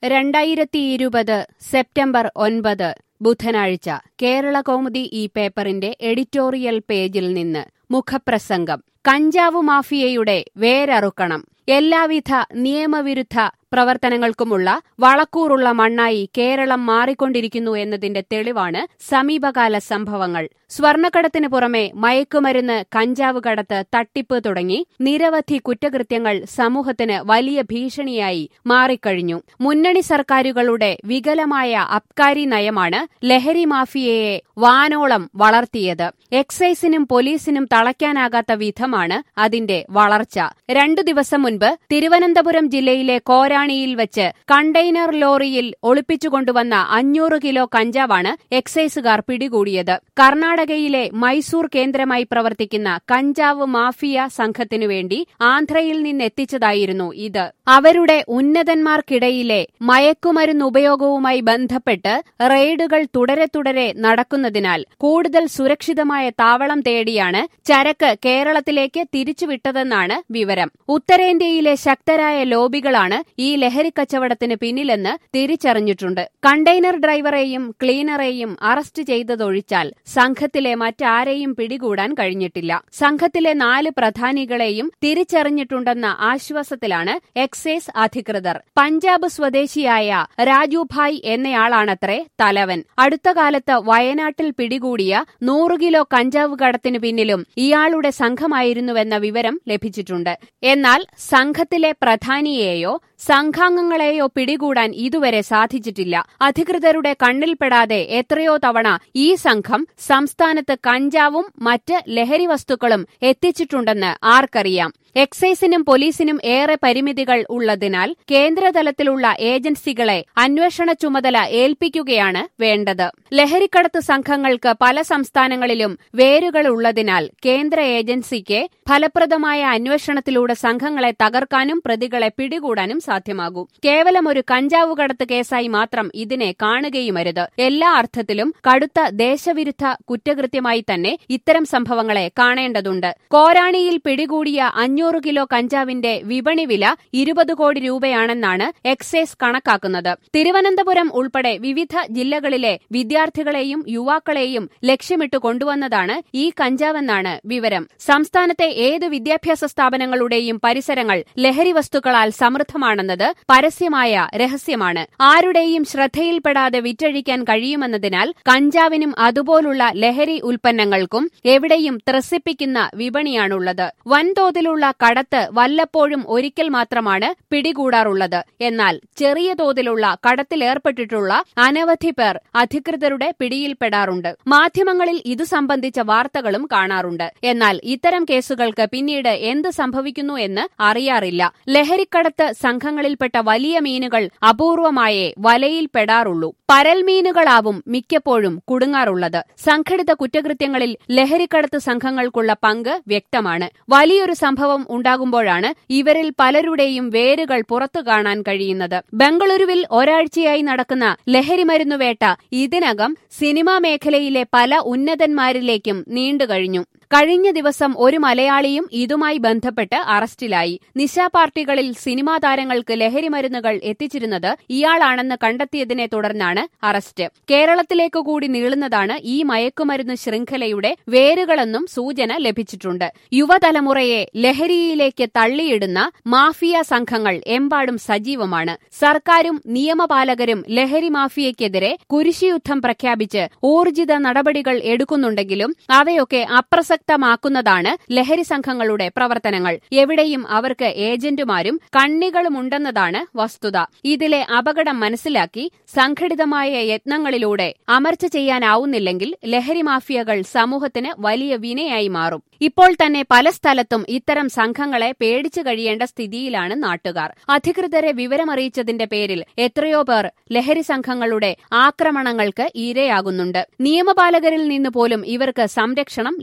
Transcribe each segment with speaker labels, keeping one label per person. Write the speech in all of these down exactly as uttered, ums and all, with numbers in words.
Speaker 1: രണ്ടായിരത്തിയിരുപത് സെപ്റ്റംബർ ഒൻപത് ബുധനാഴ്ച കേരളകൗമുദി ഈ പേപ്പറിന്റെ എഡിറ്റോറിയൽ പേജിൽ നിന്ന് മുഖപ്രസംഗം. കഞ്ചാവ് മാഫിയയുടെ വേരറുക്കണം. എല്ലാവിധ നിയമവിരുദ്ധ പ്രവർത്തനങ്ങൾക്കുമുള്ള വളക്കൂറുള്ള മണ്ണായി കേരളം മാറിക്കൊണ്ടിരിക്കുന്നു എന്നതിന്റെ തെളിവാണ് സമീപകാല സംഭവങ്ങൾ. സ്വർണ്ണക്കടത്തിന് പുറമെ മയക്കുമരുന്ന്, കഞ്ചാവ് കടത്ത്, തട്ടിപ്പ് തുടങ്ങി നിരവധി കുറ്റകൃത്യങ്ങൾ സമൂഹത്തിന് വലിയ ഭീഷണിയായി മാറിക്കഴിഞ്ഞു. മുന്നണി സർക്കാരുകളുടെ വികലമായ അബ്കാരി നയമാണ് ലഹരി മാഫിയയെ വാനോളം വളർത്തിയത്. എക്സൈസിനും പോലീസിനും തളയ്ക്കാനാകാത്ത വിധമാണ് അതിന്റെ വളർച്ച. രണ്ടു ദിവസം മുൻപ് തിരുവനന്തപുരം ജില്ലയിലെ കോരാണിയിൽ വച്ച് കണ്ടെയ്നർ ലോറിയിൽ ഒളിപ്പിച്ചുകൊണ്ടുവന്ന അഞ്ഞൂറ് കിലോ കഞ്ചാവാണ് എക്സൈസുകാർ പിടികൂടിയത്. കർണാടകയിലെ മൈസൂർ കേന്ദ്രമായി പ്രവർത്തിക്കുന്ന കഞ്ചാവ് മാഫിയ സംഘത്തിനുവേണ്ടി ആന്ധ്രയിൽ നിന്നെത്തിച്ചതായിരുന്നു ഇത്. അവരുടെ ഉന്നതന്മാർക്കിടയിലെ മയക്കുമരുന്ന് ഉപയോഗവുമായി ബന്ധപ്പെട്ട് റെയ്ഡുകൾ തുടരെ തുടരെ നടക്കുന്നതിനാൽ കൂടുതൽ സുരക്ഷിതമായ താവളം തേടിയാണ് ചരക്ക് കേരളത്തിലേക്ക് തിരിച്ചുവിട്ടതെന്നാണ് വിവരം. ഉത്തരേന്ത്യയിലെ ശക്തരായ ലോബികളാണ് ഈ ലഹരിക്കച്ചവടത്തിന് പിന്നിലെന്ന് തിരിച്ചറിഞ്ഞിട്ടുണ്ട്. കണ്ടെയ്നർ ഡ്രൈവറെയും ക്ലീനറെയും അറസ്റ്റ് ചെയ്തതൊഴിച്ചാൽ സംഘത്തിലെ മറ്റാരെയും പിടികൂടാൻ കഴിഞ്ഞിട്ടില്ല. സംഘത്തിലെ നാല് പ്രധാനികളെയും തിരിച്ചറിഞ്ഞിട്ടുണ്ടെന്ന ആശ്വാസത്തിലാണ് എക്സൈസ് അധികൃതർ. പഞ്ചാബ് സ്വദേശിയായ രാജുഭായ് എന്നയാളാണത്രേ തലവൻ. അടുത്ത കാലത്ത് വയനാട്ടിൽ പിടികൂടിയ നൂറ് കിലോ കഞ്ചാവ് കടത്തിനു പിന്നിലും ഇയാളുടെ സംഘമായിരുന്നുവെന്ന വിവരം ലഭിച്ചിട്ടുണ്ട്. എന്നാൽ സംഘത്തിലെ പ്രധാനിയെയോ സംഘാംഗങ്ങളെയോ പിടികൂടാൻ ഇതുവരെ സാധിച്ചിട്ടില്ല. അധികൃതരുടെ കണ്ണിൽപ്പെടാതെ എത്രയോ തവണ ഈ സംഘം സംസ്ഥാനത്ത് കഞ്ചാവും മറ്റ് ലഹരി വസ്തുക്കളും എത്തിച്ചിട്ടുണ്ടെന്ന് ആർക്കറിയാം. എക്സൈസിനും പോലീസിനും ഏറെ പരിമിതികൾ ഉള്ളതിനാൽ കേന്ദ്രതലത്തിലുള്ള ഏജൻസികളെ അന്വേഷണ ചുമതല ഏൽപ്പിക്കുകയാണ് വേണ്ടത്. ലഹരിക്കടത്ത് സംഘങ്ങൾക്ക് പല സംസ്ഥാനങ്ങളിലും വേരുകളുള്ളതിനാൽ കേന്ദ്ര ഏജൻസിക്ക് ഫലപ്രദമായ അന്വേഷണത്തിലൂടെ സംഘങ്ങളെ തകർക്കാനും പ്രതികളെ പിടികൂടാനും സാധ്യമാകൂ. കേവലം ഒരു കഞ്ചാവ് കടത്ത് കേസായി മാത്രം ഇതിനെ കാണുകയുമരുത്. എല്ലാ അർത്ഥത്തിലും കടുത്ത ദേശവിരുദ്ധ കുറ്റകൃത്യമായി തന്നെ ഇത്തരം സംഭവങ്ങളെ കാണേണ്ടതുണ്ട്. കോരാണിയിൽ പിടികൂടിയ അഞ്ഞൂറ് കിലോ കഞ്ചാവിന്റെ വിപണി വില ഇരുപത് കോടി രൂപയാണെന്നാണ് എക്സൈസ് കണക്കാക്കുന്നത്. തിരുവനന്തപുരം ഉൾപ്പെടെ വിവിധ ജില്ലകളിലെ വിദ്യാർത്ഥികളെയും യുവാക്കളെയും ലക്ഷ്യമിട്ട് കൊണ്ടുവന്നതാണ് ഈ കഞ്ചാവെന്നാണ് വിവരം. സംസ്ഥാനത്തെ ഏത് വിദ്യാഭ്യാസ സ്ഥാപനങ്ങളുടെയും പരിസരങ്ങൾ ലഹരി വസ്തുക്കളാൽ സമൃദ്ധമാണെന്നത് പരസ്യമായ രഹസ്യമാണ്. ആരുടെയും ശ്രദ്ധയിൽപ്പെടാതെ വിറ്റഴിക്കാൻ കഴിയുമെന്നതിനാൽ കഞ്ചാവിനും അതുപോലുള്ള ലഹരി ഉൽപ്പന്നങ്ങൾക്കും എവിടെയും ത്രസിപ്പിക്കുന്ന വിപണിയാണുള്ളത്. വൻതോതിലുള്ള കടത്ത് വല്ലപ്പോഴും ഒരിക്കൽ മാത്രമാണ് പിടികൂടാറുള്ളത്. എന്നാൽ ചെറിയ തോതിലുള്ള കടത്തിലേർപ്പെട്ടിട്ടുള്ള അനവധി പേർ അധികൃതരുടെ പിടിയിൽപ്പെടാറുണ്ട്. മാധ്യമങ്ങളിൽ ഇതു സംബന്ധിച്ച വാർത്തകളും കാണാറുണ്ട്. എന്നാൽ ഇത്തരം കേസുകൾക്ക് പിന്നീട് എന്ത് സംഭവിക്കുന്നു എന്ന് അറിയാറില്ല. ലഹരിക്കടത്ത് സംഘങ്ങളിൽപ്പെട്ട വലിയ മീനുകൾ അപൂർവമായേ വലയിൽപ്പെടാറുള്ളൂ. പരൽമീനുകളാവും മിക്കപ്പോഴും കുടുങ്ങാറുള്ളത്. സംഘടിത കുറ്റകൃത്യങ്ങളിൽ ലഹരിക്കടത്ത് സംഘങ്ങൾക്കുള്ള പങ്ക് വ്യക്തമാണ്. വലിയൊരു സംഭവം ഉണ്ടാകുമ്പോഴാണ് ഇവരിൽ പലരുടെയും വേരുകൾ പുറത്തു കാണാൻ കഴിയുന്നത്. ബംഗളൂരുവിൽ ഒരാഴ്ചയായി നടക്കുന്ന ലഹരിമരുന്നുവേട്ട ഇതിനകം സിനിമാ മേഖലയിലെ പല ഉന്നതന്മാരിലേക്കും നീണ്ടുകഴിഞ്ഞു. കഴിഞ്ഞ ദിവസം ഒരു മലയാളിയും ഇതുമായി ബന്ധപ്പെട്ട് അറസ്റ്റിലായി. നിശാ പാർട്ടികളിൽ സിനിമാ താരങ്ങൾക്ക് ലഹരിമരുന്നുകൾ എത്തിച്ചിരുന്നത് ഇയാളാണെന്ന് കണ്ടെത്തിയതിനെ തുടർന്നാണ് അറസ്റ്റ്. കേരളത്തിലേക്കു കൂടി നീളുന്നതാണ് ഈ മയക്കുമരുന്ന് ശൃംഖലയുടെ വേരുകളെന്നും സൂചന ലഭിച്ചിട്ടുണ്ട്. യുവതലമുറയെ ലഹരിയിലേക്ക് തള്ളിയിടുന്ന മാഫിയ സംഘങ്ങൾ എമ്പാടും സജീവമാണ്. സർക്കാരും നിയമപാലകരും ലഹരി മാഫിയയ്ക്കെതിരെ കുരിശുയുദ്ധം പ്രഖ്യാപിച്ച് ഊർജിത നടപടികൾ എടുക്കുന്നുണ്ടെങ്കിലും അവയൊക്കെ അപ്രസക്ത ാക്കുന്നതാണ് ലഹരി സംഘങ്ങളുടെ പ്രവർത്തനങ്ങൾ. എവിടെയും അവർക്ക് ഏജന്റുമാരും കണ്ണികളുമുണ്ടെന്നതാണ് വസ്തുത. ഇതിലെ അപകടം മനസ്സിലാക്കി സംഘടിതമായ യത്നങ്ങളിലൂടെ അമർച്ച ചെയ്യാനാവുന്നില്ലെങ്കിൽ ലഹരി മാഫിയകൾ സമൂഹത്തിന് വലിയ വിനയായി മാറും. ഇപ്പോൾ തന്നെ പല സ്ഥലത്തും ഇത്തരം സംഘങ്ങളെ പേടിച്ചു കഴിയേണ്ട സ്ഥിതിയിലാണ് നാട്ടുകാർ. അധികൃതരെ വിവരമറിയിച്ചതിന്റെ പേരിൽ എത്രയോ പേർ ലഹരി സംഘങ്ങളുടെ ആക്രമണങ്ങൾക്ക് ഇരയാകുന്നുണ്ട്. നിയമപാലകരിൽ നിന്ന് പോലും ഇവർക്ക് സംരക്ഷണം ലഭിക്കാറുണ്ട്.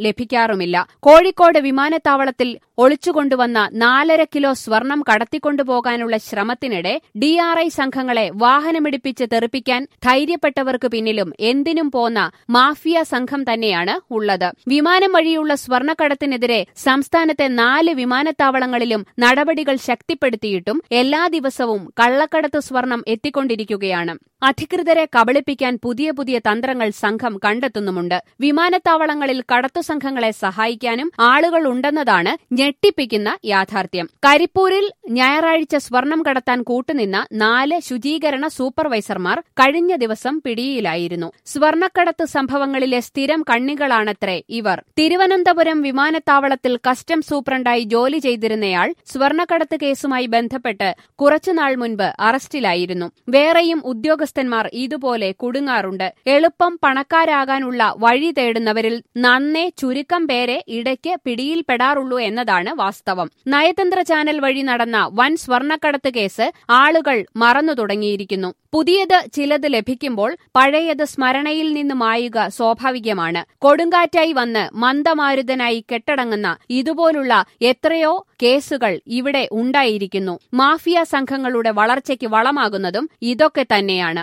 Speaker 1: ചെയ്യാറുമില്ല. കോഴിക്കോട് വിമാനത്താവളത്തിൽ ഒളിച്ചുകൊണ്ടുവന്ന നാലര കിലോ സ്വർണം കടത്തിക്കൊണ്ടുപോകാനുള്ള ശ്രമത്തിനിടെ ഡി ആർ ഐ സംഘങ്ങളെ വാഹനമിടിപ്പിച്ച് തെറിപ്പിക്കാൻ ധൈര്യപ്പെട്ടവർക്ക് പിന്നിലും എന്തിനും പോന്ന മാഫിയ സംഘം തന്നെയാണ് ഉള്ളത്. വിമാനം വഴിയുള്ള സ്വർണ്ണക്കടത്തിനെതിരെ സംസ്ഥാനത്തെ നാല് വിമാനത്താവളങ്ങളിലും നടപടികൾ ശക്തിപ്പെടുത്തിയിട്ടും എല്ലാ ദിവസവും കള്ളക്കടത്ത് സ്വർണം എത്തിക്കൊണ്ടിരിക്കുകയാണ്. അധികൃതരെ കബളിപ്പിക്കാൻ പുതിയ പുതിയ തന്ത്രങ്ങൾ സംഘം കണ്ടെത്തുന്നുമുണ്ട്. വിമാനത്താവളങ്ങളിൽ കടത്തു സംഘങ്ങളെ സഹായിക്കാനും ആളുകളുണ്ടെന്നതാണ് ഞെട്ടിപ്പിക്കുന്ന യാഥാർത്ഥ്യം. കരിപ്പൂരിൽ ഞായറാഴ്ച സ്വർണം കടത്താൻ കൂട്ടുനിന്ന നാല് ശുചീകരണ സൂപ്പർവൈസർമാർ കഴിഞ്ഞ ദിവസം പിടിയിലായിരുന്നു. സ്വർണ്ണക്കടത്ത് സംഭവങ്ങളിലെ സ്ഥിരം കണ്ണികളാണത്രേ ഇവർ. തിരുവനന്തപുരം വിമാനത്താവളത്തിൽ കസ്റ്റംസ് സൂപ്രണ്ടായി ജോലി ചെയ്തിരുന്നയാൾ സ്വർണ്ണക്കടത്ത് കേസുമായി ബന്ധപ്പെട്ട് കുറച്ചുനാൾ മുൻപ് അറസ്റ്റിലായിരുന്നു. വേറെയും ഉദ്യോഗസ്ഥന്മാർ ഇതുപോലെ കുടുങ്ങാറുണ്ട്. എളുപ്പം പണക്കാരാകാനുള്ള വഴി തേടുന്നവരിൽ നന്നേ ചുരുക്കം പേരെ ഇടയ്ക്ക് പിടിയിൽപ്പെടാറുള്ളൂ എന്നതാണ് വാസ്തവം. നയതന്ത്ര ചാനൽ വഴി നടന്ന വൻ സ്വർണ്ണക്കടത്ത് കേസ് ആളുകൾ മറന്നു തുടങ്ങിയിരിക്കുന്നു. പുതിയത് ചിലത് ലഭിക്കുമ്പോൾ പഴയത് സ്മരണയിൽ നിന്ന് മായുക സ്വാഭാവികമാണ്. കൊടുങ്കാറ്റായി വന്ന് മന്ദമാരുതനായി കെട്ടടങ്ങുന്ന ഇതുപോലുള്ള എത്രയോ കേസുകൾ ഇവിടെ ഉണ്ടായിരിക്കുന്നു. മാഫിയ സംഘങ്ങളുടെ വളർച്ചയ്ക്ക് വളമാകുന്നതും ഇതൊക്കെ തന്നെയാണ്.